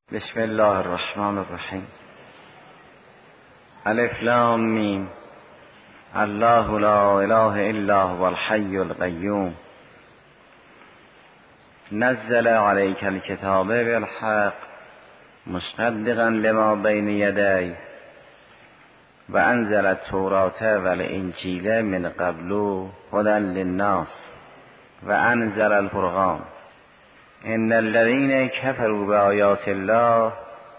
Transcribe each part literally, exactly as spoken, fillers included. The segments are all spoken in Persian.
بسم الله الرحمن الرحیم. الف لام میم. الله لا اله الا هو الحی القیوم. نزل علیک الکتاب بالحق مصدقا لما بین یدیه و انزل التوراة والانجیل من قبل هدی للناس و انزل الفرقان. ان الذين كفروا بآيات الله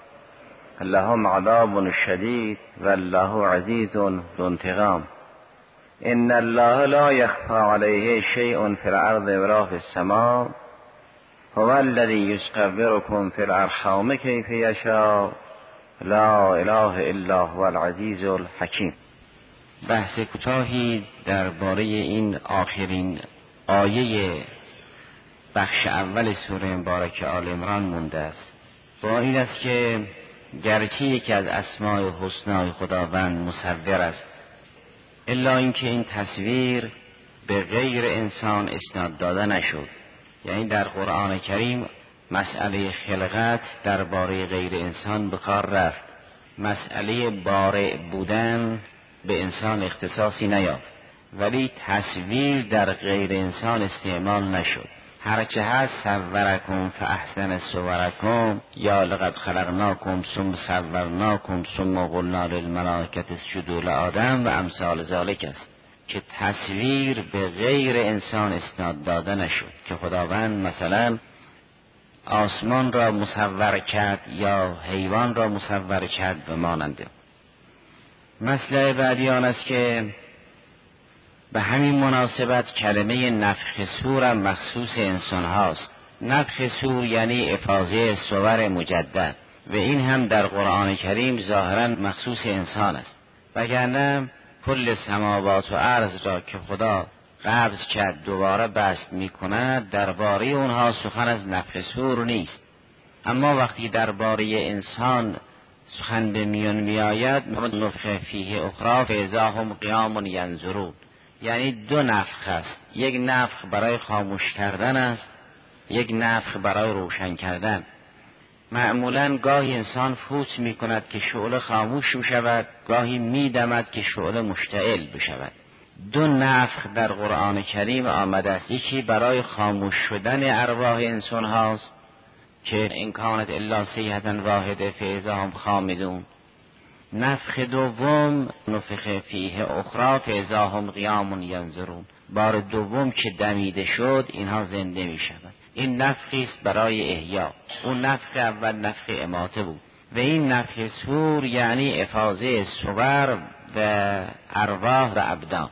لهم عذاب شدید والله عزیز ذو انتقام. ان الله لا يخفى عليه شيء في الارض ولا في السماء هو الذي يصوركم في الارحام كيف يشاء لا اله الا هو العزیز الحکیم. بحث کوتاهی درباره این آخرین آیه بخش اول سوره مبارکه آل عمران مونده است. با این است که گرچه یکی از اسماء حسنای خداوند مصور است، الا اینکه این تصویر به غیر انسان اسناد داده نشد. یعنی در قرآن کریم مسئله خلقت درباره غیر انسان به کار رفت، مسئله بارع بودن به انسان اختصاصی نیافت، ولی تصویر در غیر انسان استعمال نشد. هرچه هست صورکم فاحسن صورکم یا لقد خلقناکم ثم صورناکم ثم قلنا للملائکة اسجدوا لآدم و امثال ذالک است که تصویر به غیر انسان اسناد داده نشد که خداوند مثلا آسمان را مصور کرد یا حیوان را مصور کرد و ماننده. مسئله بعدی آن است که به همین مناسبت کلمه نفخ صور هم مخصوص انسان هاست. نفخ صور یعنی افاضه صور مجدد و این هم در قرآن کریم ظاهرا مخصوص انسان است، وگرنه کل سماوات و ارض را که خدا قبض کرد دوباره بسط می کند درباره اونها سخن از نفخ صور نیست. اما وقتی درباره انسان سخن به میان می آید نفخ فیه اخری فاذا هم قیام ینظرون، یعنی دو نفخ است، یک نفخ برای خاموش کردن است، یک نفخ برای روشن کردن. معمولا گاهی انسان فوت می کند که شعله خاموش می شود، گاهی می دمد که شعله مشتعل بشود. دو نفخ در قرآن کریم آمده است، یکی برای خاموش شدن ارواح انسان هاست که ان کانت الا صیحة واحدة فاذا هم خامدون. نفخ دوم نفخ فیه اخری فاذا هم قیام ینظرون، بار دوم که دمیده شد اینها زنده می شود. این نفخی است برای احیا. اون نفخ اول نفخ اماته بود و این نفخ صور یعنی افاضه صور و ارواح و ابدان.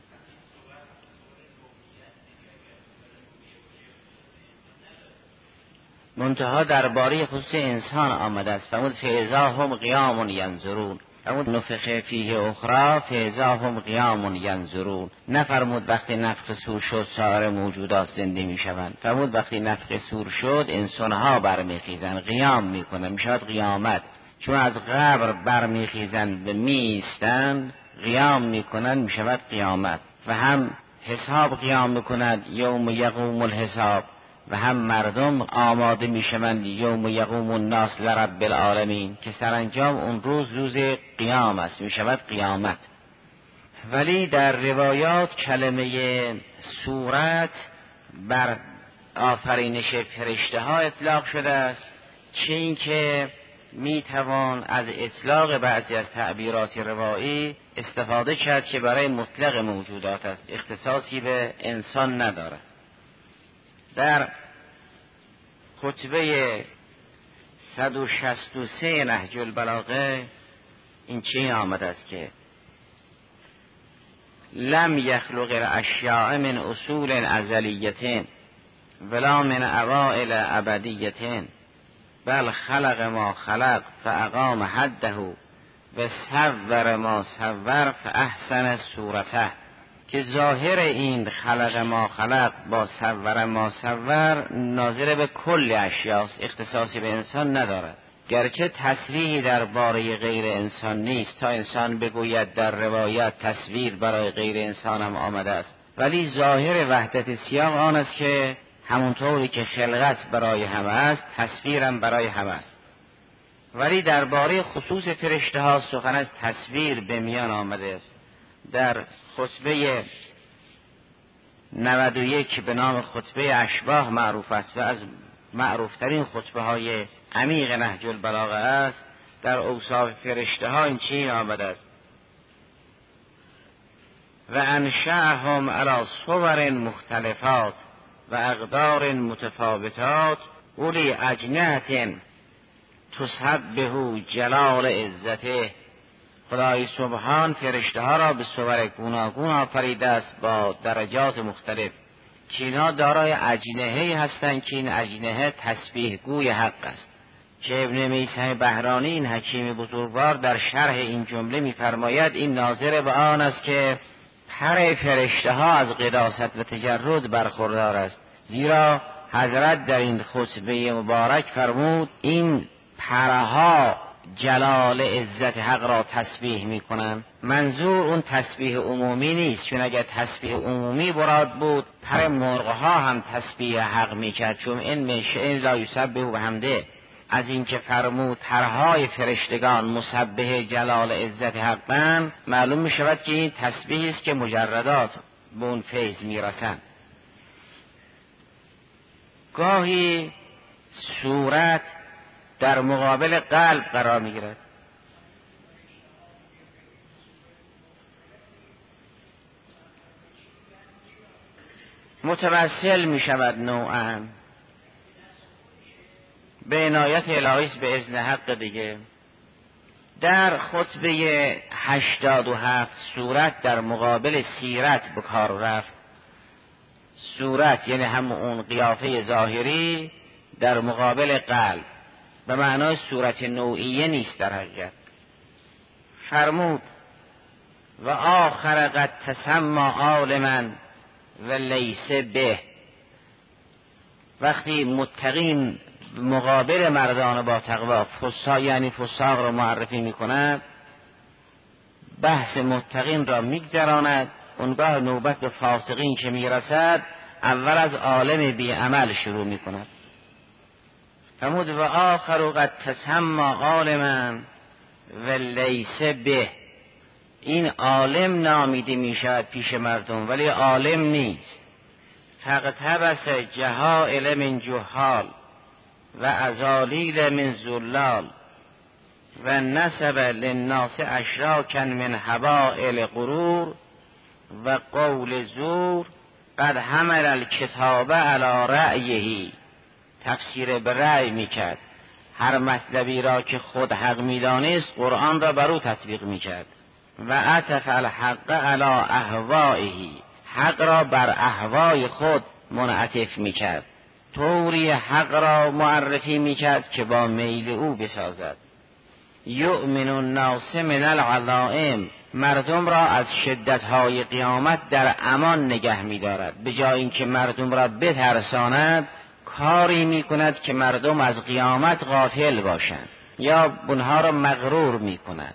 منتها درباره خصوص انسان آمده است. فرمود فاذا هم قیام ینظرون، فرمود نفخ فیه اخری فاذا هم قیام ینظرون. نفرمود وقتی نفخ صور شد سایر موجودات زنده می شوند، فرمود وقتی نفخ صور شد انسان ها برمیخیزند، قیام میکنند، می شود قیامت. چون از قبر برمیخیزند و می ایستند قیام میکنند، می شود قیامت. و هم حساب قیام میکند یوم یقوم الحساب، و هم مردم آماده میشوند یوم یقوم الناس لرب العالمین که سرانجام اون روز روز قیام است، میشود قیامت. ولی در روایات کلمه صورت بر آفرینش فرشته ها اطلاق شده است، چه این که میتوان از اطلاق بعضی از تعبیرات روایی استفاده کرد که برای مطلق موجودات است، اختصاصی به انسان ندارد. در خطبه صد و شصت و سه نهج البلاغه این چنین آمده است که لم یخلق الاشیاء من اصول ازلیه ولا من اوائل ابدیه بل خلق ما خلق فاقام حده و صور ما صور فاحسن صورته. که ظاهر این خلق ما خلق با صور ما صور ناظر به کل اشیاست، اختصاصی به انسان ندارد. گرچه تصریحی در باره غیر انسان نیست تا انسان بگوید در روایت تصویر برای غیر انسان هم آمده است، ولی ظاهر وحدت سیاق آن است که همونطوری که خلقت برای همه است تصویرم برای همه است. ولی درباره خصوص فرشته ها سخن از تصویر به میان آمده است. در خطبه نود و یک به نام خطبه اشباح معروف است و از معروفترین خطبه های عمیق نهج البلاغه است. در اوصاف فرشته ها این چنین آمده است: و انشأهم علی صور مختلفات و اقدار متفاوتات اولی اجنحة تسبح جلال عزته. خدای سبحان فرشته ها را به صور گوناگون آفریده است با درجات مختلف که اینا دارای اجنحه‌ای هستند که این اجنحه تسبیح گوی حق است. که ابن میثم بهرانی این حکیم بزرگوار در شرح این جمله می‌فرماید این ناظر به آن است که پر فرشته ها از قداست و تجرد برخوردار است، زیرا حضرت در این خطبه مبارک فرمود این پرها جلال عزت حق را تسبیح میکنند. منظور اون تسبیح عمومی نیست، چون اگر تسبیح عمومی مراد بود پر مرغها هم تسبیح حق میکرد، چون این میشه لا یسبح و حمده. از اینکه فرمود پرهای فرشتگان مسبح جلال عزت حقن، معلوم می شود که این تسبیح است که مجردات به اون فیض می رسند. گاهی صورت در مقابل قلب قرار می گیرد. متمثل می شود نوعاً به عنایت الهی به اذن حق دیگه. در خطبه هشتاد و هفت صورت در مقابل سیرت به کار رفت. صورت یعنی هم اون قیافه ظاهری در مقابل قلب، به معنای صورت نوعیه نیست در حقیقت. فرمود و آخر قد تسمى عالما و لیس به. وقتی متقین مقابل مردان با تقوا فساق یعنی فساق را معرفی می کند، بحث متقین را می گذراند. اونگاه نوبت به فاسقین که می رسد اول از عالم بی عمل شروع می کند. فرمود و آخر قد تسمى عالما و لیس به. این عالم نامیده می شود پیش مردم ولی عالم نیست. فاقتبس جهائل من جهال و ازالیل من زلال و نسب للناس اشراکا من حبائل غرور و قول زور قد حمل الکتاب علی رأیه. تفسیر به رأی میکرد، هر مطلبی را که خود حق میدانست قرآن را بر او تطبیق میکرد. و عطف الحق علی اهوائه، حق را بر اهوای خود منعطف میکرد، طوری حق را معرفی میکرد که با میل او بسازد. یؤمن الناس من العظائم، مردم را از شدتهای قیامت در امان نگه میدارد. به جای اینکه مردم را بترساند کاری میکند که مردم از قیامت غافل باشند یا اونها را مغرور میکند.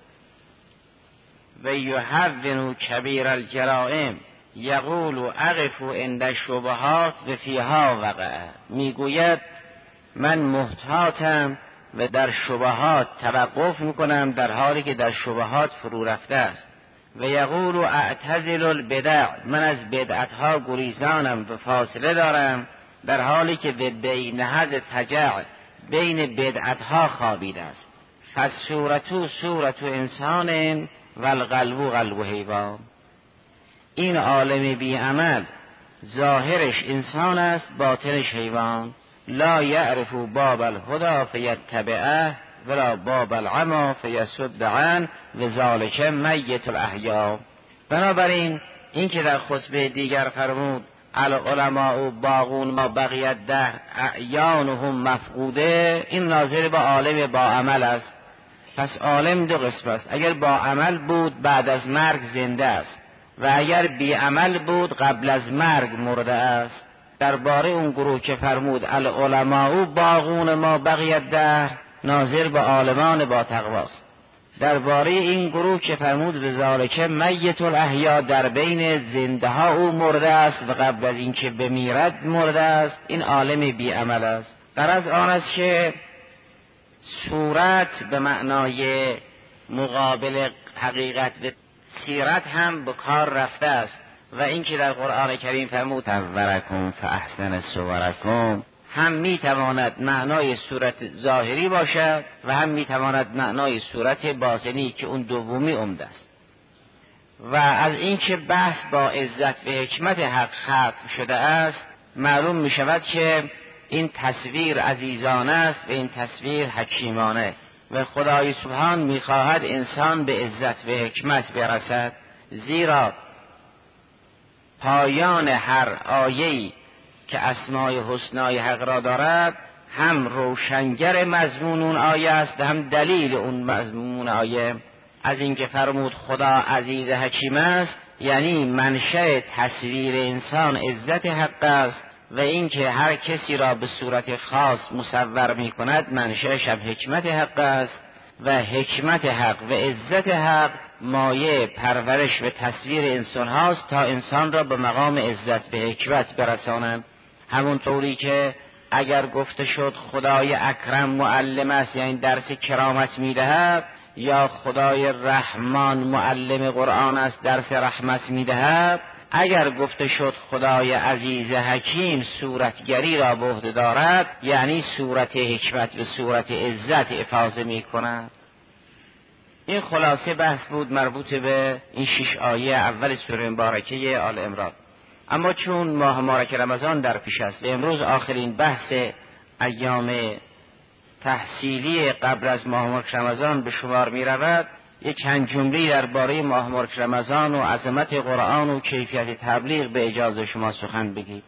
و یهون کبیر الجرائم یقول اقف عند شبهات و فیها وقع. میگوید من محتاطم و در شبهات توقف میکنم در حالی که در شبهات فرو رفته است. و یقول اعتزل البدع، من از بدعتها گریزانم و فاصله دارم در حالی که بین هز تجع بین بدعتها خوابیده است. فالصورتو صورت انسان و القلب قلب حیوان. این عالم بی عمل ظاهرش انسان است، باطنش حیوان. لا یعرف باب الهدى فیتبعه ولا باب العمی فیصد عنه و ذالک میت الاحیا. بنابراین این که در خطبه دیگر فرمود العلماء باغون ما بقیت دهر اعیانهم مفقوده، این ناظر به عالم با عمل است. پس عالم دو قسم است، اگر با عمل بود بعد از مرگ زنده است و اگر بی عمل بود قبل از مرگ مرده است. درباره اون گروه که فرمود العلماء باغون ما بقیت دهر، ناظر به عالمان با تقواست. درباره این گروه که فرمود به ذالک میت الاحیا، در بین زنده ها او مرده است و قبل از اینکه بمیرد مرده است، این عالم بی عمل است. غرض آن است که صورت به معنای مقابل حقیقت و سیرت هم به کار رفته است و این که در قرآن کریم فرمود صورکم فاحسن صورکم هم میتواند معنای صورت ظاهری باشد و هم میتواند معنای صورت باطنی که اون دومی عمده است. و از این که بحث با عزت و حکمت حق ختم شده است معلوم می شود که این تصویر عزیزانه است و این تصویر حکیمانه و خدای سبحان می خواهد انسان به عزت و حکمت برسد، زیرا پایان هر آیه‌ای که اسمای حسنای حق را دارد هم روشنگر مضمون اون آیه است و هم دلیل اون مضمون آیه. از اینکه فرمود خدا عزیز حکیم است یعنی منشأ تصویر انسان عزت حق است و اینکه هر کسی را به صورت خاص مصور می کند منشأش هم حکمت حق است و حکمت حق و عزت حق مایه پرورش و تصویر انسان هاست تا انسان را به مقام عزت و حکمت برسانند. همونطوری که اگر گفته شد خدای اکرم معلم است یعنی درس کرامت می دهد، یا خدای رحمان معلم قرآن است درس رحمت می دهد، اگر گفته شد خدای عزیز حکیم صورتگری را به عهده دارد یعنی صورت حکمت و صورت عزت افاضه می کند. این خلاصه بحث بود مربوط به این شش آیه اول سوره مبارکه آل عمران. اما چون ماه مبارک رمضان در پیش است و امروز آخرین بحث ایام تحصیلی قبل از ماه مبارک رمضان به شمار می رود، یک چند جمله درباره ماه مبارک رمضان و عظمت قرآن و کیفیت تبلیغ به اجازه شما سخن بگید.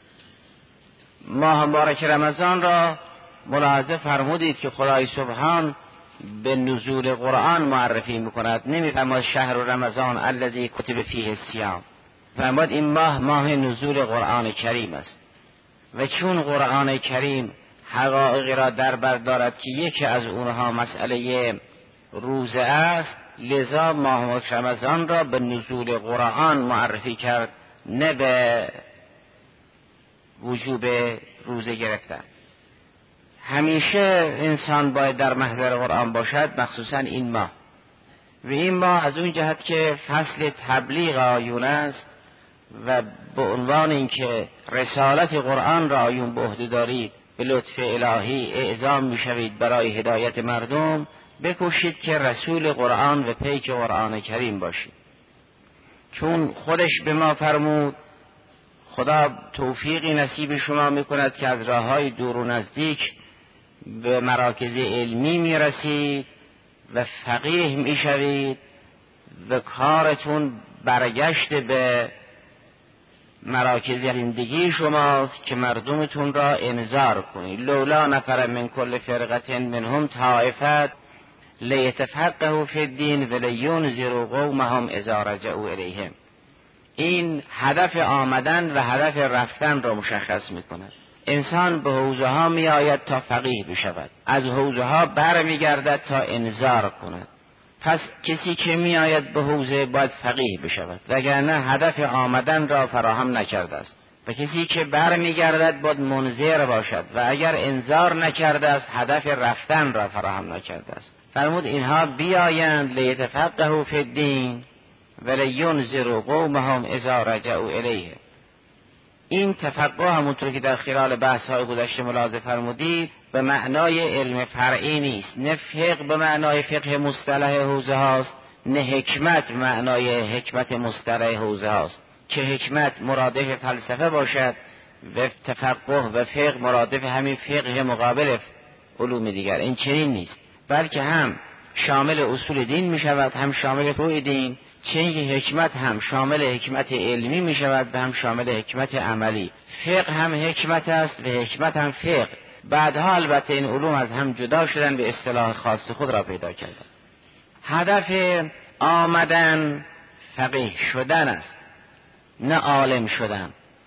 ماه مبارک رمضان را ملاحظه فرمودید که خدای سبحان به نزول قرآن معرفی میکند. نمیفرماید شهر رمضان الذی کتب فیه الصیام، فرمود این ماه ماه نزول قرآن کریم است. و چون قرآن کریم حقایقی را در بر دارد که یکی از اونها مسئله روزه است، لذا ماه مبارک رمضان را به نزول قرآن معرفی کرد، نه به وجوب روزه گرفتن. همیشه انسان باید در محضر قرآن باشد، مخصوصا این ماه. و این ماه از اون جهت که فصل تبلیغ آیون است و به عنوان اینکه رسالت قرآن را آیون به عهده دارید، به لطف الهی اعزام میشوید برای هدایت مردم، بکوشید که رسول قرآن و پیک قرآن کریم باشید. چون خودش به ما فرمود خدا توفیقی نصیب شما میکند که از راههای دور و نزدیک به مراکز علمی میرسید و فقیه میشوید و کارتون برگشت به مراکز زندگی شماست که مردمتون را انذار کنید. لولا نفر من کل فرقة منهم طائفة لیتفقهوا فی الدین ولینذروا قومهم اذا رجعوا الیهم. این هدف آمدن و هدف رفتن را مشخص میکند. انسان به حوزه ها می آید تا فقیه بشود، از حوزه ها بر می گردد تا انذار کند. پس کسی که می آید به حوزه باید فقیه بشود، وگرنه هدف آمدن را فراهم نکرده است. و کسی که بر می گردد باید منذر باشد و اگر انذار نکرده است هدف رفتن را فراهم نکرده است. فرمود اینها بیایند لیتفقهوا فی الدین ولینذروا قومهم اذا رجعوا الیه. این تفقه همونطور که در خلال بحث های گذشته ملاحظه فرمودید به معنای علم فرعی نیست، نه فقه به معنای فقه مصطلح حوزه هاست، نه حکمت به معنای حکمت مصطلح حوزه هاست که حکمت مرادف فلسفه باشد و تفقه و فقه مرادف همین فقه مقابل علوم دیگر. این چنین نیست، بلکه هم شامل اصول دین می شود هم شامل فروع دین، چنین حکمت هم شامل حکمت علمی می شود و هم شامل حکمت عملی. فقه هم حکمت است و حکمت هم فقه. بعدها البته این علوم از هم جدا شدن به اصطلاح خاص خود را پیدا کردن. هدف آمدن فقیه شدن است، نه عالم شدن.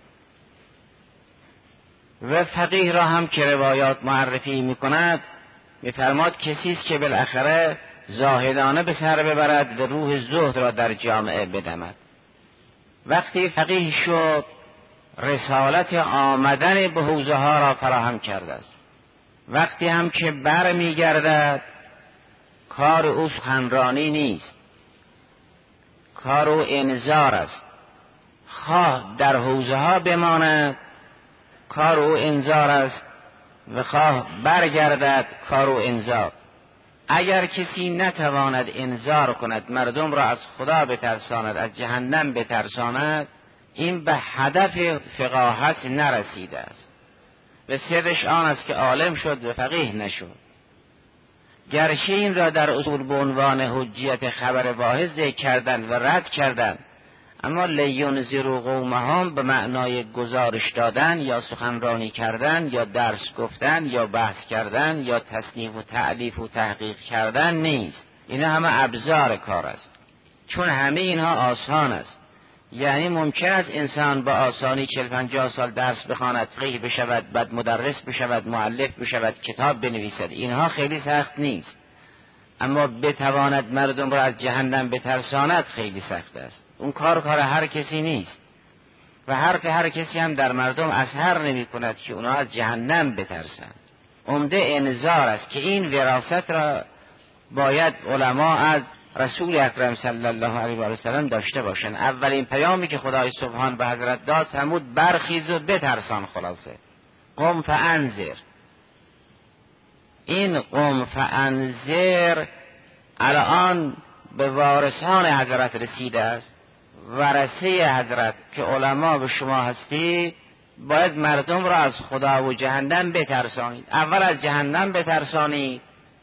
و فقیه را هم که روایات معرفی می کند می فرماد کسی است که بالاخره زاهدانه به سر ببرد و روح زهد را در جامعه بدمد. وقتی فقیه شد رسالت آمدن به حوزه ها را فراهم کرده است. وقتی هم که بر میگردد کار او سخنرانی نیست، کار او انذار است. خواه در حوزه ها بماند کار او انذار است و خواه برگردد کار او انذار. اگر کسی نتواند انذار کند، مردم را از خدا بترساند، از جهنم بترساند، این به هدف فقاهت نرسیده است. و سرش آن است که عالم شد و فقیه نشد. گرچه این را در اصول به عنوان حجیت خبر واحد ذکر کردند و رد کردند، اما لینذروا قومهم به معنای گزارش دادن یا سخنرانی کردن یا درس گفتن یا بحث کردن یا تصنیف و تألیف و تحقیق کردن نیست. اینا همه ابزار کار است، چون همه اینها آسان است. یعنی ممکن است انسان با آسانی چهل پنجاه سال درس بخواند، فقیه بشود، بعد مدرس بشود، مؤلف بشود، کتاب بنویسد. اینها خیلی سخت نیست، اما بتواند مردم را از جهنم بترساند خیلی سخت است. اون کار کار هر کسی نیست و هر که هر کسی هم در مردم اثر نمی کند که اونا از جهنم بترسند. عمده انذار است که این وراثت را باید علما از رسول اکرم صلی الله علیه و سلم داشته باشند. اولین پیامی که خدای سبحان به حضرت داد فرمود برخیز و بترسان. خلاصه قم فانذر. این قم فانذر الان به وارثان حضرت رسیده است. ورثه حضرت که علما به شما هستید، باید مردم را از خدا و جهنم بترسانید. اول از جهنم بترسانید،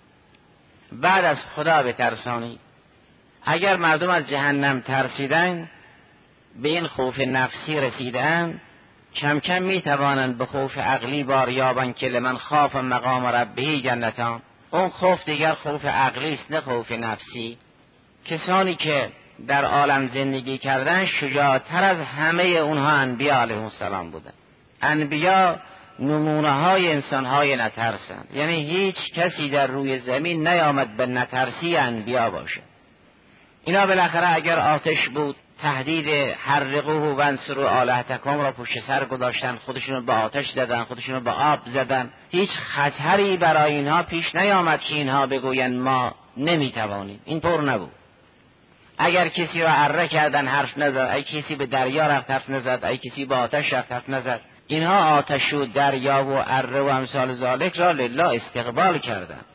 بعد از خدا بترسانید. اگر مردم از جهنم ترسیدن، به این خوف نفسی رسیدن، کم کم می توانند به خوف عقلی بار یابند که لمن خاف مقام ربه جنتان. اون خوف دیگر خوف عقلی است، نه خوف نفسی. کسانی که در عالم زندگی کردن شجاعتر از همه اونها انبیا علیهم السلام بودند. انبیا نمونه های انسان های نترسند، یعنی هیچ کسی در روی زمین نیامد به نترسی انبیا باشه. اینا بالاخره اگر آتش بود، تهدید حرقوه و انصروا آلهتکم را پشت سر گذاشتن، خودشون رو به آتش زدن، خودشون رو به آب زدن. هیچ خطری برای اینها پیش نیامد که اینها بگوین ما نمیتوانیم. این طور نبود. اگر کسی را اره کردن حرف نزد، ای کسی به دریا رفت حرف نزد، ای کسی به آتش رفت حرف نزد. اینها آتش و دریا و اره و امثال ذالک را لله استقبال کردند.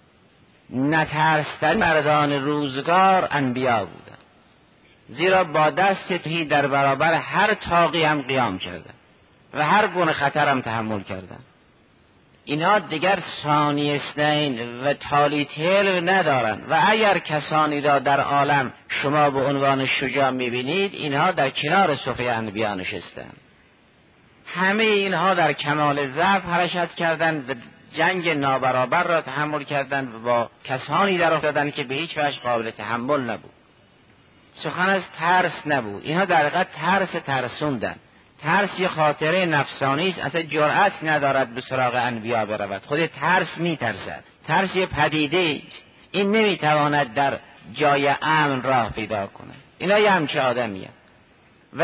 نترستن مردان روزگار انبیا بودند، زیرا با دست توحید در برابر هر طاغی هم قیام کردند و هر گونه خطر هم تحمل کردند. اینها دیگر ثانی اثنین و تالی تل ندارند و اگر کسانی را در عالم شما به عنوان شجاع میبینید، اینها در کنار صفحه انبیا نشستند. همه اینها در کمال ضعف حرکت کردند و جنگ نابرابر را تحمل کردند و با کسانی در افتادند که به هیچ وجه قابل تحمل نبود. سخن از ترس نبود. اینها در حقیقت ترس ترسوندن. ترس یه خاطره نفسانی است، اصلا جرأت ندارد به سراغ انبیا برود. خود ترس میترسد. ترس یه پدیده است، این نمیتواند در جای امن راه پیدا کنه. اینا یه همچه آدمیه و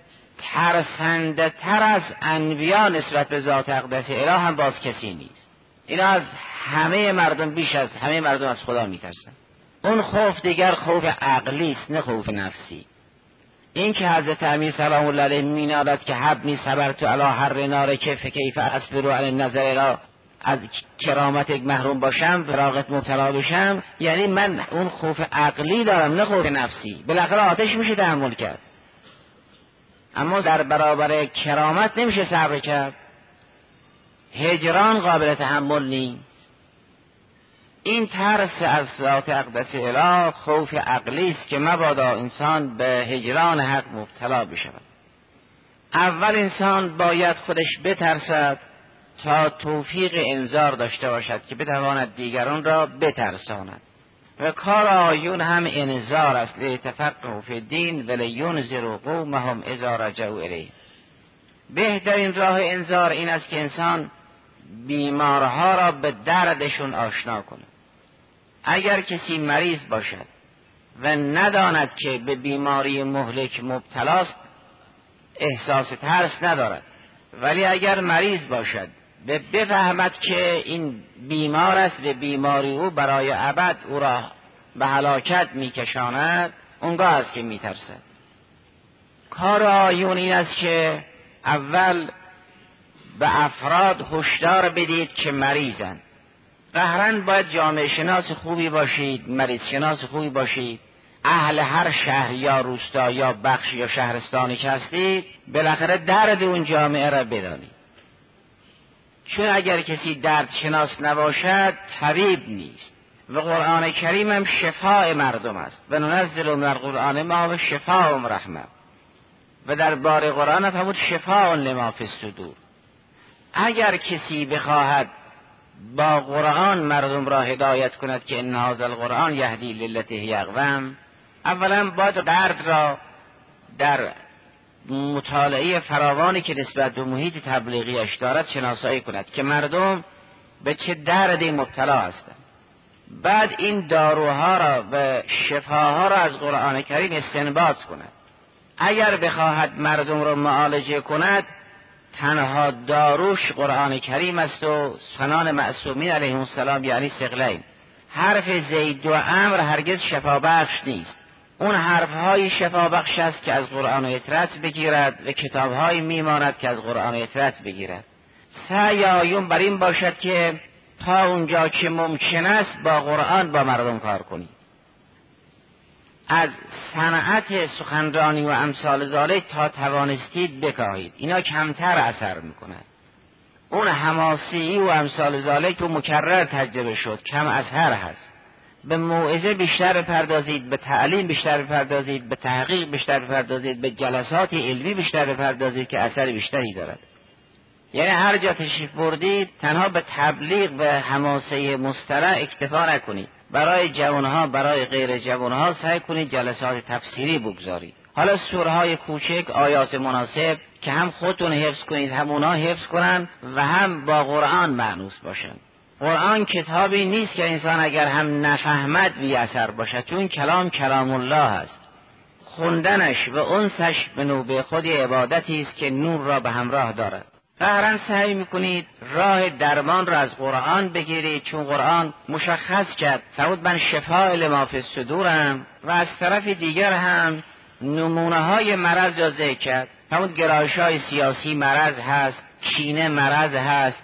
ترسنده تر از انبیا نسبت به ذات اقدس اله هم باز کسی نیست. اینا از همه مردم، بیش از همه مردم از خدا میترسن. اون خوف دیگر خوف عقلی است، نه خوف نفسی. این که حضرت امیر سلام الله علیه مینادد که حبنی صبرت علی حر نار کیف کیف اصبر علی النظر را، از کرامت محروم باشم، فراغت مبتلا بشم، یعنی من اون خوف عقلی دارم نه خوف نفسی. بالاخره آتش میشه تحمل کرد، اما در برابر کرامت نمیشه صبر کرد. هجران قابل تحمل نیست. این ترس از ذات اقدس اله خوف عقلی است که مبادا انسان به هجران حق مبتلا بشود. اول انسان باید خودش بترسد تا توفیق انذار داشته باشد که بتواند دیگران را بترساند. و کار آیون هم انذار است، لیتفقهوا فی الدین ولینذروا قومهم اذا رجعوا الیه. بهترین راه انذار این است که انسان بیمارها را به دردشون آشنا کنه. اگر کسی مریض باشد و نداند که به بیماری مهلک مبتلاست، احساس ترس ندارد. ولی اگر مریض باشد و بفهمد که این بیمار است و بیماری او برای ابد او را به هلاکت میکشاند، اونگاه است که میترسد. کار آیون این است که اول به افراد هشدار بدید که مریضند. قهرن باید جامعه شناس خوبی باشید، مریض شناس خوبی باشید، اهل هر شهر یا روستا یا بخش یا شهرستانی که هستید بالاخره درد اون جامعه را بدانید. چون اگر کسی درد شناس نباشد طبیب نیست. و قرآن کریم هم شفاء مردم است و ننزل من القرآن ما هو شفاء و رحمه. و در بار قرآن هم فرمود شفاء لما فی الصدور. اگر کسی بخواهد با قرآن مردم را هدایت کند که ان هذا القرآن یهدی للتی هی اقوم، اولا باید درد را در مطالعه فراوانی که نسبت به محیط تبلیغیش دارد شناسایی کند که مردم به چه دردی مبتلا هستند. بعد این داروها را و شفاها را از قرآن کریم استنباط کند. اگر بخواهد مردم را معالجه کند تنها داروش قرآن کریم است و سنان معصومین علیهم السلام، یعنی ثقلین. حرف زید و عمرو هرگز شفابخش نیست. اون حرفهای شفابخش است که از قرآن و اطرت بگیرد و کتابهایی میماند که از قرآن و اطرت بگیرد. سعی آیون بر این باشد که تا اونجا که ممکن است با قرآن با مردم کار کنید. از صنعت سخنرانی و امثال ذالک تا توانستید بکاهید. اینا کمتر اثر میکند. اون حماسی و امثال ذالک تو مکرر تجربه شد، کم اثر هست. به موعظه بیشتر بپردازید، به تعلیم بیشتر بپردازید، به تحقیق بیشتر بپردازید، به جلسات علمی بیشتر بپردازید که اثر بیشتری دارد. یعنی هر جا تشریف بردید تنها به تبلیغ و حماسه مسترح اکتفا نکنید. برای جوانها، برای غیر جوانها سعی کنید جلسات تفسیری بگذارید. حالا سورهای کوچک، آیات مناسب که هم خودتون حفظ کنید هم اونا حفظ کنن و هم با قرآن مانوس باشن. قرآن کتابی نیست که انسان اگر هم نفهمد بی اثر باشد، چون کلام کلام الله است. خوندنش و انسش به نوبه خود عبادتی است که نور را به همراه دارد. قهرن سعی میکنید راه درمان را از قرآن بگیرید، چون قرآن مشخص کرد فرمود من شفاء لما فی الصدورم، و از طرف دیگر هم نمونه های مرض را ذکر کرد. فرمود گرایش های سیاسی مرض هست، کینه مرض هست،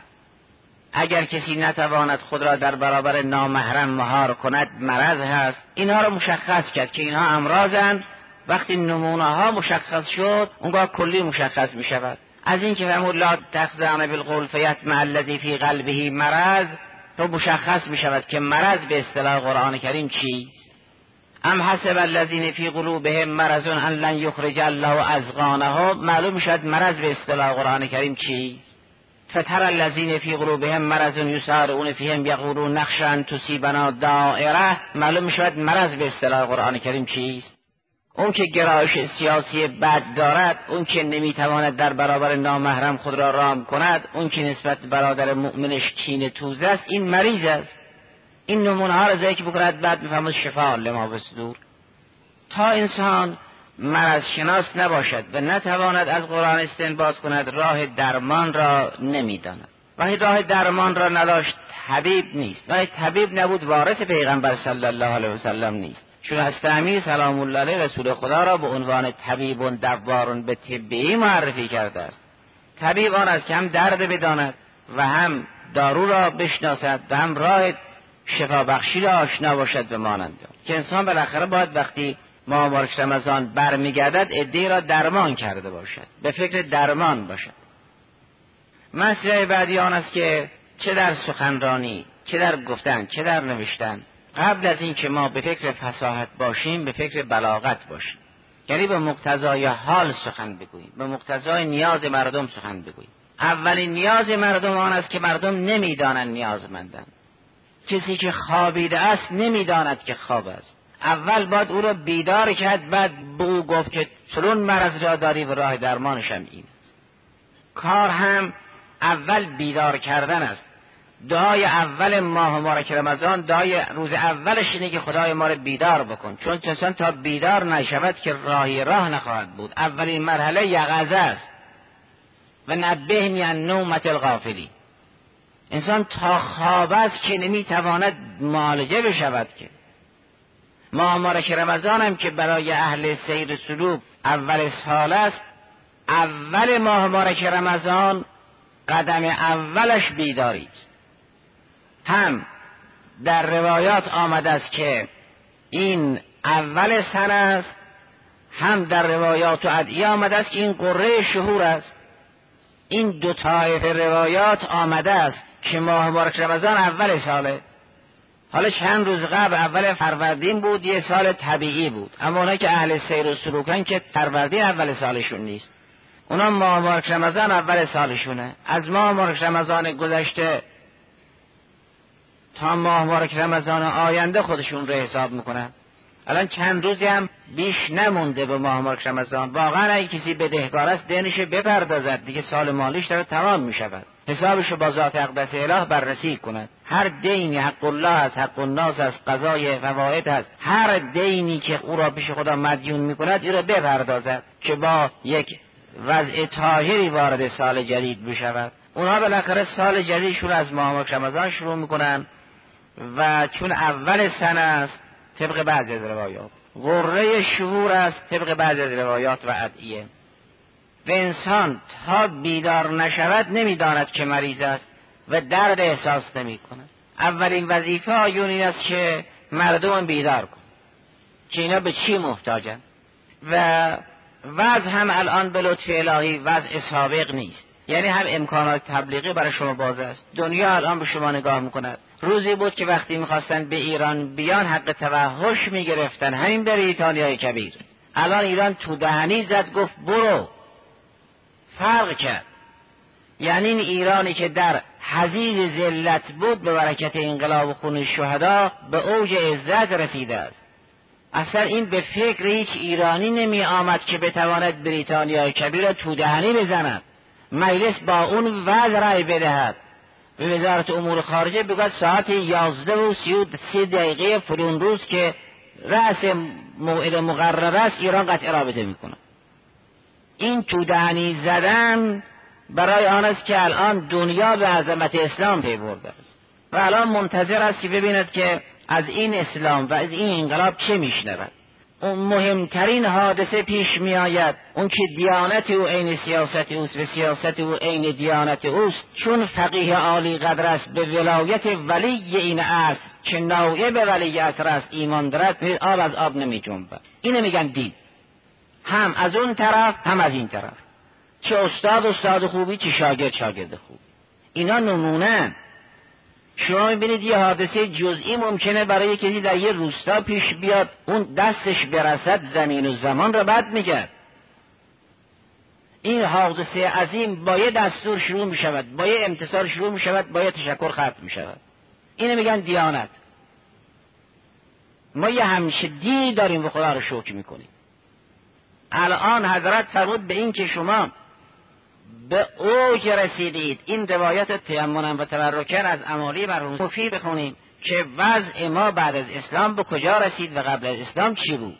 اگر کسی نتواند خود را در برابر نامحرم مهار کند مرض هست. اینها را مشخص کرد که اینها امراضند. وقتی نمونه ها مشخص شد اونگاه کلی مشخص می شود. از این که فرمود لا تخضعن بالقول فیطمع الذی فی قلبه مرض، تو مشخص می شود که مرض به اصطلاح قرآن کریم چیست. ام حسب الذین فی قلوبهم مرض ان لن یخرج الله اذقانهم، معلوم می شود مرض به اصطلاح قرآن کریم چیست. فتر الذین فی قلوبهم مرض یسارعون فیهم یقولون نخشى ان تصیبنا دائره، معلوم می شود مرض به اصطلاح قرآن کریم چیست. اون که گرایش سیاسی بد دارد، اون که نمیتواند در برابر نامحرم خود را رام کند، اون که نسبت برادر مؤمنش کینه توز است، این مریض است. این نمونه ها را ذکر بکند، بعد میفهمد شفاء لما فی الصدور. تا انسان مرض شناس نباشد و نتواند از قرآن استنباط کند، راه درمان را نمیداند. وقتی راه درمان را نداشت طبیب نیست. وقتی طبیب نبود وارث پیغمبر صلی الله علیه و سلم نیست. چون از تعمیر سلام الله علیه رسول خدا را به عنوان طبیب و دوار به طبی معرفی کرده است. طبیب آن است که هم درد بداند و هم دارو را بشناسد و هم راه شفا بخشی را آشنا باشد و مانند. که انسان بالاخره باید وقتی ماه مبارک رمضان برمیگردد عده‌ای را درمان کرده باشد، به فکر درمان باشد. مسئله بعدی آن است که چه در سخنرانی، چه در گفتن، چه در نوشتن، قبل از این که ما به فکر فصاحت باشیم به فکر بلاغت باشیم. یعنی به مقتضای حال سخن بگوییم، به مقتضای نیاز مردم سخن بگوییم. اولین نیاز مردم آن است که مردم نمیدانند نیازمندند. کسی که خوابیده است نمیداند که خواب است. اول باید او را بیدار کرد، بعد به او گفت که فلان مرض را داری و راه درمانش هم این است. کار هم اول بیدار کردن است. دعای اول ماه مبارک رمضان، دعای روز اولش اینه که خدای ما رو بیدار بکن، چون کسان تا بیدار نشود که راهی راه نخواهد بود. اولین مرحله یقظه است. و نبهنی عن نومة الغافلی، انسان تا خواب است که نمیتواند معالجه بشود. که ماه مبارک رمضان هم که برای اهل سیر سلوک اول سال است، اول ماه مبارک رمضان قدم اولش بیداری است. هم در روایات آمده است که این اول سنه است، هم در روایات و ادعیه آمده است که این قره شهور است. این دو طایفه روایات آمده است که ماه مبارک رمضان اول ساله. حالا چند روز قبل اول فروردین بود، یه سال طبیعی بود، اما اونا که اهل سیر و سلوکن که فروردین اول سالشون نیست، اونا ماه مبارک رمضان اول سالشونه. از ماه مبارک رمضان گذشته تا ماه مبارک رمضان آینده خودشون رو حساب میکنن. الان چند روزی هم بیش نمونده به ماه مبارک رمضان. واقعا اگه کسی بدهکار است دینش بپردازد، دیگه سال مالیش داره تمام میشود، حسابشو با ذات اقدس اله بررسی کند. هر دینی حق الله است، حق الناس است، قضای فواید است، هر دینی که او را پیش خدا مدیون میکند این را بپردازد که با یک وضع طاهری وارد سال جدید بشود. اونها بالاخره سال جدیدشون از ماه مبارک رمضان شروع میکنن و چون اول سنه است طبق بعضی از روایات، غره شهور است طبق بعضی از روایات و ادعیه. و انسان تا بیدار نشود نمیداند که مریض است و درد احساس نمی کند. اولین وظیفه آیون این است که مردم بیدار کن که اینا به چی محتاجن. و وضع هم الان به لطف الهی وضع سابق نیست، یعنی هم امکانات تبلیغی برای شما باز است. دنیا الان به شما نگاه میکند. روزی بود که وقتی میخواستن به ایران بیان حق توحش میگرفتن، همین بریتانیای کبیر. الان ایران تو دهنی زد گفت برو، فرق کرد. یعنی این ایرانی که در حضیض ذلت بود به برکت انقلاب و خون شهدا به اوج عزت رسیده است. اصلا این به فکر هیچ ایرانی نمی آمد که بتواند بریتانیای کبیر را تو دهنی بزند. مجلس با اون وضع رای بدهد، به وزارت امور خارجه بگوید ساعت یازده و سی دقیقه فلان روز که رأس موعد مقرر است ایران قطع رابطه میکنه. این تو دهنی زدن برای آن است که الان دنیا به عظمت اسلام پی برده است و الان منتظر است که ببیند که از این اسلام و از این انقلاب چه میشنود. اون مهمترین حادثه پیش می آید، اون که دیانت او عین سیاست اوست و سیاست او عین دیانت اوست. چون فقیه عالی قدر است به ولایت ولی این عصر که نایب ولی عصر است ایمان دارد، آب از آب نمی جنبد. اینو میگن دین، هم از اون طرف هم از این طرف، چه استاد استاد خوبی چه شاگرد شاگرد خوب. اینا نمونن. شما میبینید یه حادثه جزئی ممکنه برای کسی در یه روستا پیش بیاد، اون دستش برسد زمین و زمان را بد میگرد. این حادثه عظیم با یه دستور شروع میشود، با یه امتثال شروع میشود، با یه تشکر ختم میشود. اینو میگن دیانت. ما یه همیشه دینی داریم و خدا رو شکر میکنیم. الان حضرت فرمود به این که شما به اوج رسیدید. این روایت تیمم و تبرکن از امالی مرحوم مفید بخونیم که وضع ما بعد از اسلام به کجا رسید و قبل از اسلام چی بود.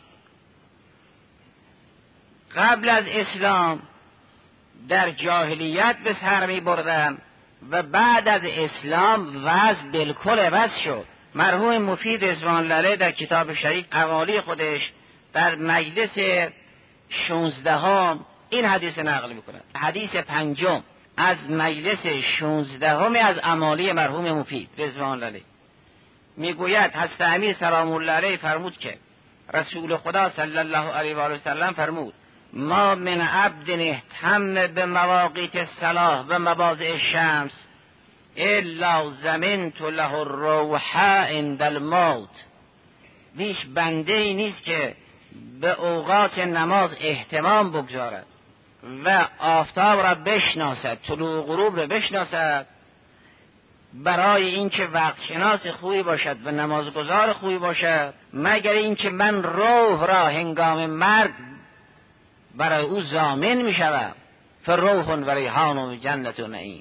قبل از اسلام در جاهلیت به سر می بردن و بعد از اسلام وضع بالکل عوض شد. مرحوم مفید رضوان الله علیه در کتاب شریف امالی خودش در مجلس شانزدهم این حدیث نقل میکنه. حدیث پنجم از مجلس شانزدهم از امالی مرحوم مفید رضوان الله علیه میگوید حضرت امیر سلام الله علیه فرمود که رسول خدا صلی الله علیه و آله و سلم فرمود ما من عبد اهتم به مواقیت الصلاة و مواضع الشمس الا زمنت له الروح عند الموت. بیش بنده ای نیست که به اوقات نماز اهتمام بگذارد و آفتاب را بشناسد، طلوع غروب را بشناسد، برای اینکه وقت شناس خوبی باشد و نمازگزار خوبی باشد، مگر اینکه من روح را هنگام مرگ برای او ضامن می شود. فروح و ریحان و جنت و نعیم.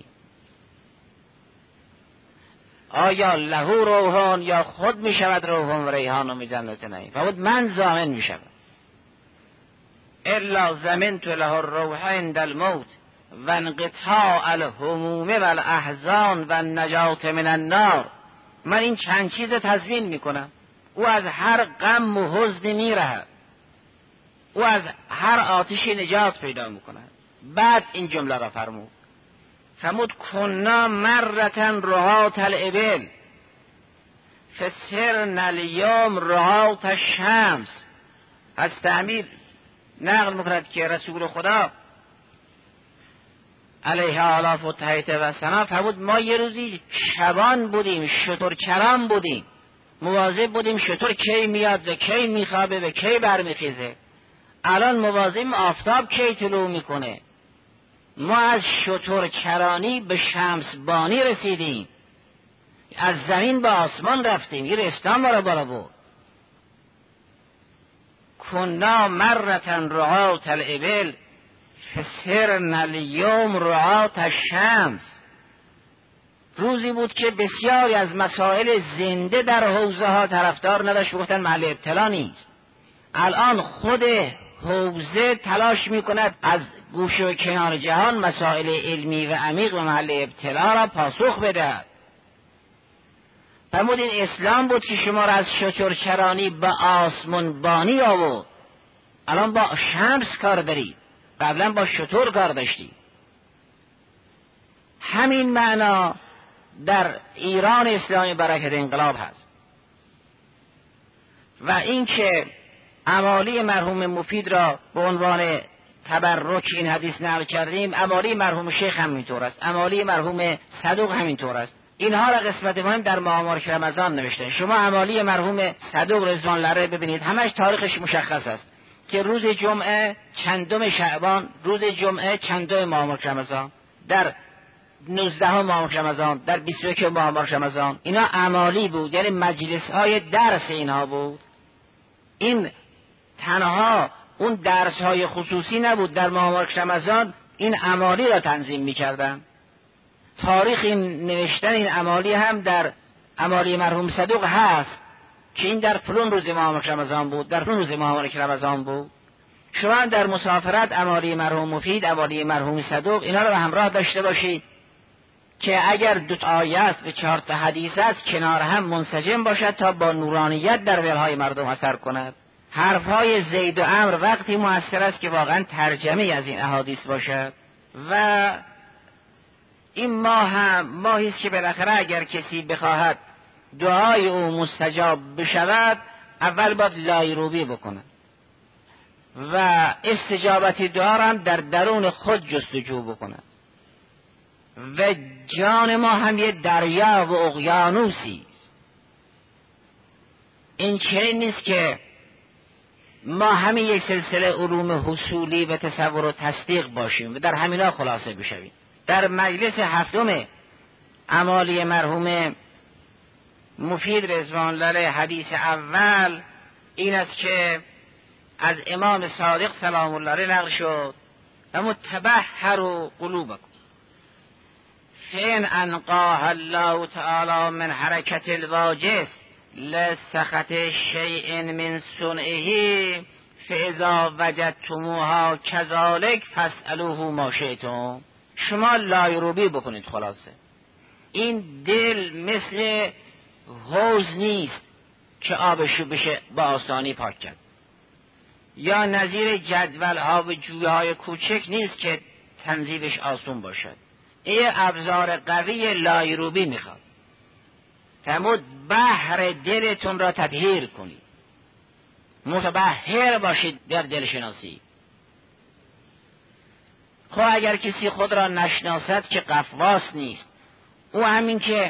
آیا له روحان یا خود می شود روح و ریحان و جنت و نعیم؟ فرمود من ضامن می شود. الا ضمنت له الروح عند الموت. و انقطاع الهموم و الاحزان و النجات من النار. من این چند چیز تضمین میکنم. او از هر غم و حزن میرهد، او از هر آتشی نجات پیدا میکند. بعد این جمله را فرمود، فرمود کنا مرتن رهات الابل فسرن الیوم رهات الشمس. از تعمیر نقل میکند که رسول خدا علیه آلاف و تحیط و سنا فرمود ما یه روزی شبان بودیم، شترچران بودیم، مواظب بودیم شتر کی میاد و کی میخوابه و کی برمیخیزه. الان مواظبیم آفتاب کی طلوع میکنه. ما از شترچرانی به شمس بانی رسیدیم، از زمین به آسمان رفتیم، یه رستان ما را بالا برد. کنا مرتن رعات الابل فسرن الیوم رعات الشمس. روزی بود که بسیاری از مسائل زنده در حوزه ها طرفدار نداشت، گفتن محل ابتلا نیست. الان خود حوزه تلاش میکند از گوشه و کنار جهان مسائل علمی و عمیق و محل ابتلا را پاسخ بدهد. فرمود این اسلام بود که شما را از شترچرانی به آسمان بانی آورد. الان با شمس کار دارید، قبلا با شتر کار داشتید. همین معنا در ایران اسلامی برکت انقلاب هست. و اینکه امالی مرحوم مفید را به عنوان تبرک این حدیث نقل کردیم، امالی مرحوم شیخ همینطور است، امالی مرحوم صدوق همینطور است. اینها را قسمت مهم در ماه مبارک رمضان نوشته. شما امالی مرحوم صدوق رضوان الله را ببینید، همش تاریخش مشخص است که روز جمعه چندم شعبان، روز جمعه چندم ماه مبارک رمضان، در نوزدهم ماه مبارک رمضان، در بیست و یکم ماه مبارک رمضان. اینا امالی بود، یعنی مجلس های درس اینها بود. این تنها اون درس های خصوصی نبود، در ماه مبارک رمضان این امالی را تنظیم می‌کردن. تاریخ این نوشتن این امالی هم در امالی مرحوم صدوق هست که این در فلان روز ماه مبارک رمضان بود، در فلان روز ماه مبارک رمضان بود. شما در مسافرت امالی مرحوم مفید، امالی مرحوم صدوق، اینا رو به همراه داشته باشید که اگر دو تا آیه است و چهار تا حدیث است کنار هم منسجم باشد تا با نورانیت در دلهای مردم اثر کند. حرفهای زید و عمرو وقتی مؤثر است که واقعا ترجمه از این احادیث باشد. و این ماه هم ماهی است که بالاخره اگر کسی بخواهد دعای او مستجاب بشود، اول باید لایروبی بکند و استجابت دعا را هم در درون خود جستجو بکند. و جان ما هم یه دریا و اقیانوسی است. این چنین نیست که ما همین یک سلسله علوم حصولی و تصور و تصدیق باشیم و در همینا خلاصه بشویم. در مجلس هفتم امالی مرحوم مفید رضوان الله علیه حدیث اول این است که از امام صادق سلام الله علیه نقل شد و متبحروا قلوبکم فإن انقاها الله تعالی من حرکت الواجس لسخط شیء من صنعه فاذا وجدتموها كذلك فاسألوه ما شئتم. شما لایروبی بکنید. خلاصه این دل مثل حوض نیست که آبشو بشه با آسانی پاک کرد، یا نظیر جدول ها و جویه های کوچک نیست که تنظیمش آسون باشد. این ابزار قوی لایروبی میخواد. فرمود بحر دلتون را تطهیر کنید، متبحر باشید در دلشناسی. خب اگر کسی خود را نشناسد که قفواس نیست، او همین که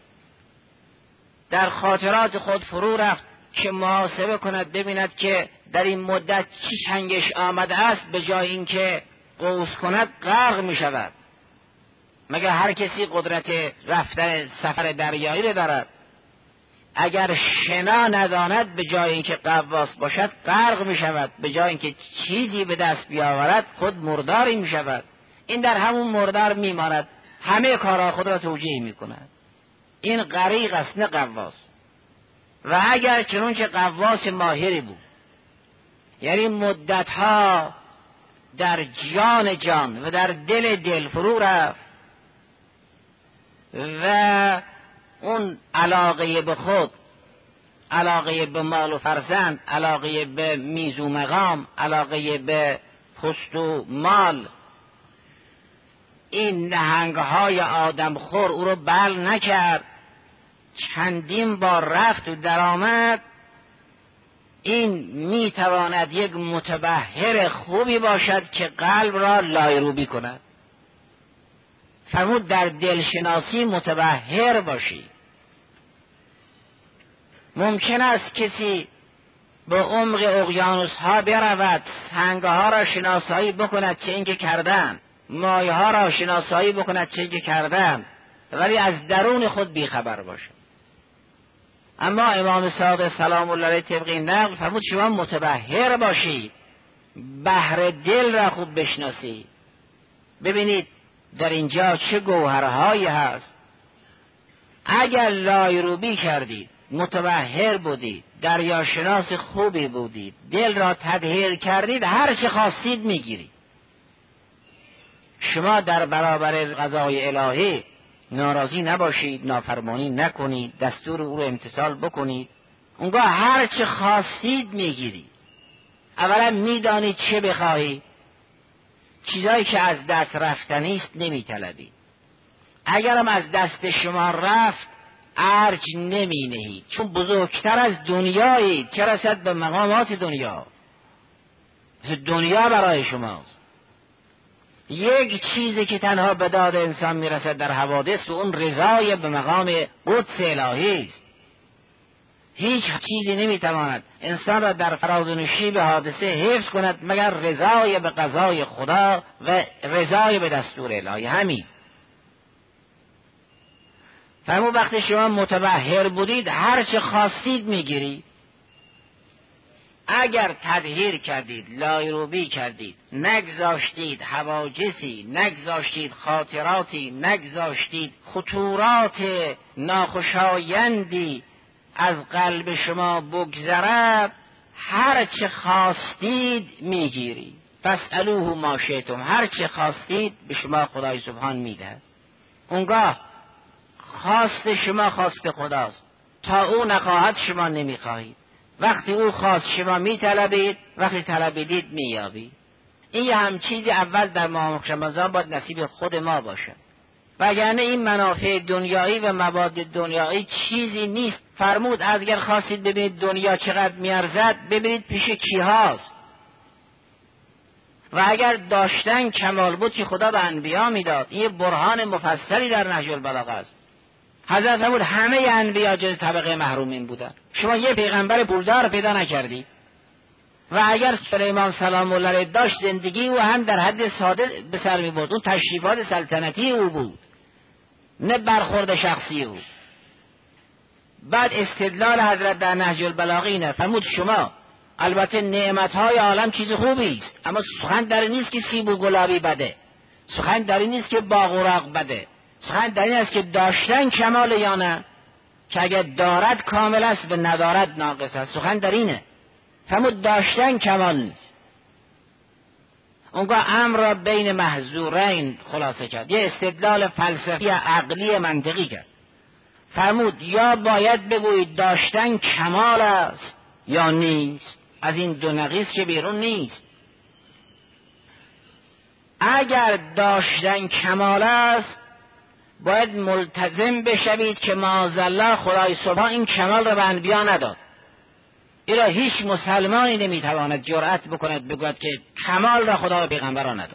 در خاطرات خود فرو رفت که محاسبه کند ببیند که در این مدت چی چنگش آمده است، به جای اینکه غوص کند غرق می شود. مگر هر کسی قدرت رفتن سفر دریایی رو دارد؟ اگر شنا نداند به جای اینکه غواص باشد غرق می شود، به جای اینکه چیزی به دست بیاورد خود مرداری می شود. این در همون مردار می ماند، همه کارها خود را توجیه می کند. این غریق است نه غواص. و اگر چنون که غواص ماهری بود، یعنی مدتها در جان جان و در دل دل فرو رفت و اون علاقه به خود، علاقه به مال و فرزند، علاقه به میز و مقام، علاقه به پست و مال، این نهنگهای آدم خور او رو بل نکرد. چندین بار رفت و درآمد. این میتواند یک متبحر خوبی باشد که قلب را لایروبی کند. فرمود در دلشناسی متبحر باشی. ممکن است کسی به عمق اقیانوس ها برود، سنگ ها را شناسایی بکند چه اینکه کردن، مایه ها را شناسایی بکند چه اینکه کردن، ولی از درون خود بیخبر باشد. اما امام صادق سلام الله علیه طبق این نقل فرمود شما متبحر باشید، بحر دل را خوب بشناسید. ببینید در اینجا چه گوهرهایی هست. اگر لایروبی کردید، متبحر بودید، دریاشناس خوبی بودید، دل را تطهیر کردید، هر چه خواستید میگیرید. شما در برابر قضای الهی ناراضی نباشید، نافرمانی نکنید، دستور او رو امتثال بکنید، اونگاه هر چه خواستید میگیرید. اولا میدانید چه بخواهید، چیزایی که از دست رفتنی است نمیطلبید. اگرم از دست شما رفت ارج نمی نهید، چون بزرگتر از دنیایید، چه رسد به مقامات دنیا. دنیا برای شماست. یک چیزی که تنها به داد انسان میرسد در حوادث و اون رضای به مقام قدس الهی است. هیچ چیزی نمیتواند انسان را در فراز و نشیب حادثه حفظ کند مگر رضای به قضای خدا و رضای به دستور الهی. همین. فرمود وقتی شما متبحر بودید هر چه خواستید میگیرید. اگر تطهیر کردید، لایروبی کردید، نگذاشتید حواجسی، نگذاشتید خاطراتی، نگذاشتید خطورات ناخوشایندی از قلب شما بگذرد، هر چه خواستید میگیرید. فاسألوه ما شئتم، هر چه خواستید به شما خدای سبحان میدهد. اونگاه خواست شما خواست خداست، تا او نخواهد شما نمیخواهید. وقتی او خواست شما میطلبید، وقتی طلبیدید مییابید. این یه هم چیزی اول در ماه رمضان باید نصیب خود ما باشه، وگرنه این منافع دنیایی و مواد دنیایی چیزی نیست. فرمود اگر خواستید ببینید دنیا چقدر میارزد، ببینید پیش کی هاست. و اگر داشتن کمال بود که خدا به انبیا میداد. این برهان مفصلی در نهج البلاغه است. حضرت فرمود همه انبیا جز طبقه محرومین بودن. شما یه پیغمبر پولدار پیدا نکردید. و اگر سلیمان سلام الله علیه داشت، زندگی او هم در حد ساده به سر می برد. اون تشریفات سلطنتی او بود، نه برخورد شخصی او. بعد استدلال حضرت در نهج البلاغه اینه، فرمود شما البته نعمتهای عالم چیز خوبی است، اما سخن در این نیست که سیب و گلابی بده، سخن در این نیست که باغ و راغ بده، سخن در این است که داشتن کمال یا نه، که اگر دارد کامل است و ندارد ناقص است. سخن در اینه. فرمود داشتن کمال نیست. اونگاه امر را بین محظورین خلاصه کرد، یه استدلال فلسفی عقلی منطقی کرد. فرمود یا باید بگویید داشتن کمال است یا نیست، از این دو نقیض که بیرون نیست. اگر داشتن کمال است باید ملتزم بشوید که معاذالله خدای سبحان این کمال را به انبیا نداد. این را هیچ مسلمانی نمیتواند جرأت بکند بگوید که کمال را خدا به پیغمبران نداد.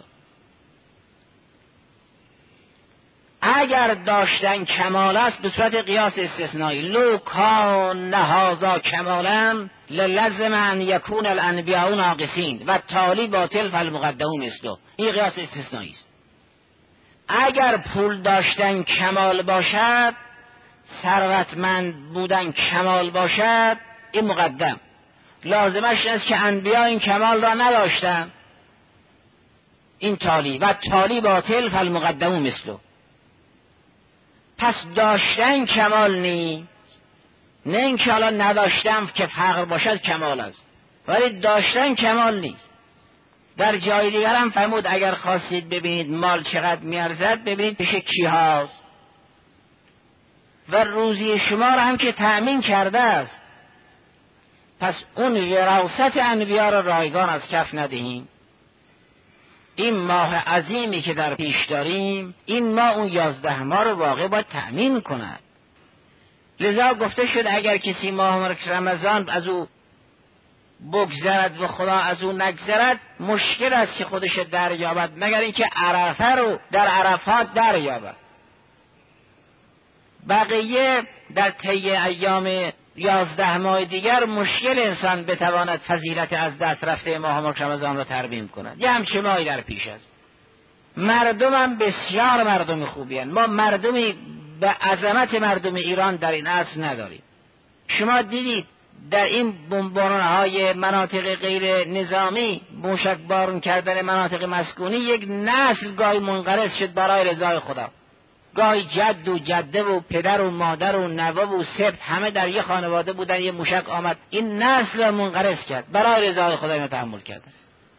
اگر داشتن کمال است به صورت قیاس استثنایی، لو کان هذا کمالا للزم ان یکون الانبیاء ناقصین و تالی باطل فالمقدم مثله. این قیاس استثنایی است. اگر پول داشتن کمال باشد، ثروتمند بودن کمال باشد، این مقدم. لازمش است که انبیا این کمال را نداشتن، این تالی و تالی باطل فالمقدم مثله. پس داشتن کمال نیست، نه اینکه حالا نداشتم که فقر باشد کمال است، ولی داشتن کمال نیست. در جای دیگر هم فرمود اگر خواستید ببینید مال چقدر میارزد ببینید پیش کی هاست و روزی شما را هم که تأمین کرده است. پس اون وراثت انبیا را رایگان از کف ندهیم. این ماه عظیمی که در پیش داریم، این ماه اون یازده ماه رو واقع باید تأمین کند. لذا گفته شد اگر کسی ماه رمضان از او بگذرد و خدا از او نگذرد، مشکل است که خودش دریابد، مگر اینکه عرفه رو در عرفات دریابد. بقیه در طی ایام یازده ماه دیگر مشکل انسان بتواند فضیلت از دست رفته ماه مبارک رمضان را ترمیم کند. یه همچه ماهی در پیش است. مردم هم بسیار مردم خوبی هستند. ما مردمی به عظمت مردم ایران در این عصر نداریم. شما دیدید در این بمباران های مناطق غیر نظامی، موشک بارون کردن مناطق مسکونی، یک نسل گاهی منقرض شد برای رضای خدا. گاهی جد و جده و پدر و مادر و نوه و سبت همه در یه خانواده بودن، یه موشک آمد این نسل را منقرض کرد. برای رضای خدا اینو تحمل کردن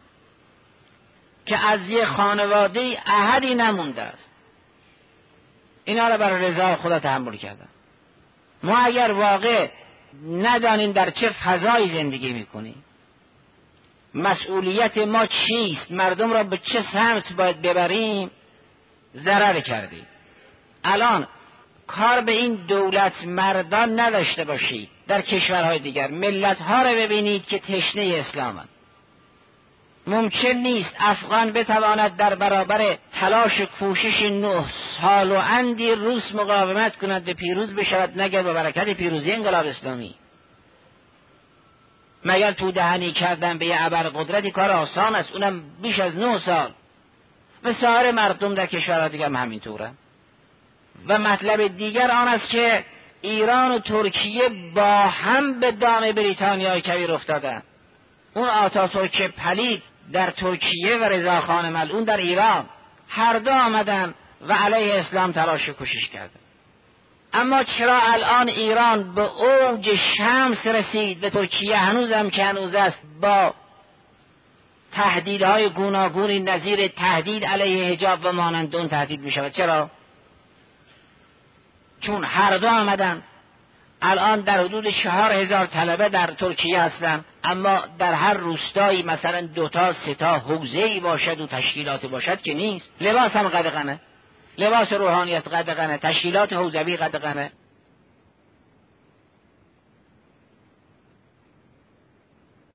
که از یه خانواده احدی نمونده است. اینا را برای رضای خدا تحمل کردن. ما اگر واقع ندانیم در چه فضایی زندگی میکنیم، مسئولیت ما چیست، مردم را به چه سمت باید ببریم، ضرر کردیم. الان کار به این دولت مردان نداشته باشید. در کشورهای دیگر ملتها را ببینید که تشنه اسلامند. ممکن نیست افغان بتواند در برابر تلاش کوشش نه سال و اندی روس مقاومت کند و پیروز بشود مگر به برکت پیروزی انقلاب اسلامی. مگر تو دهنی کردن به یه ابرقدرتی کار آسان است، اونم بیش از نه سال. و سایر مردم در کشورها دیگر هم همینطوره. و مطلب دیگر آن است که ایران و ترکیه با هم به دام بریتانیای کبیر افتادند. اون آتاتورک پلید در ترکیه و رضاخان ملعون در ایران، هر دو آمدن و علیه اسلام تلاش کوشش کردند. اما چرا الان ایران به اوج شمس رسید و ترکیه هنوزم که هنوز است با تهدیدهای گوناگونی نظیر تهدید علیه حجاب و مانند اون تهدید می شود؟ چرا؟ چون هر دو آمدن. الان در حدود چهار هزار طلبه در ترکیه هستن، اما در هر روستایی مثلا دوتا ستا حوزه‌ای باشد و تشکیلات باشد که نیست. لباس هم قدغنه، لباس روحانیت قدغنه، تشکیلات حوزوی قدغنه.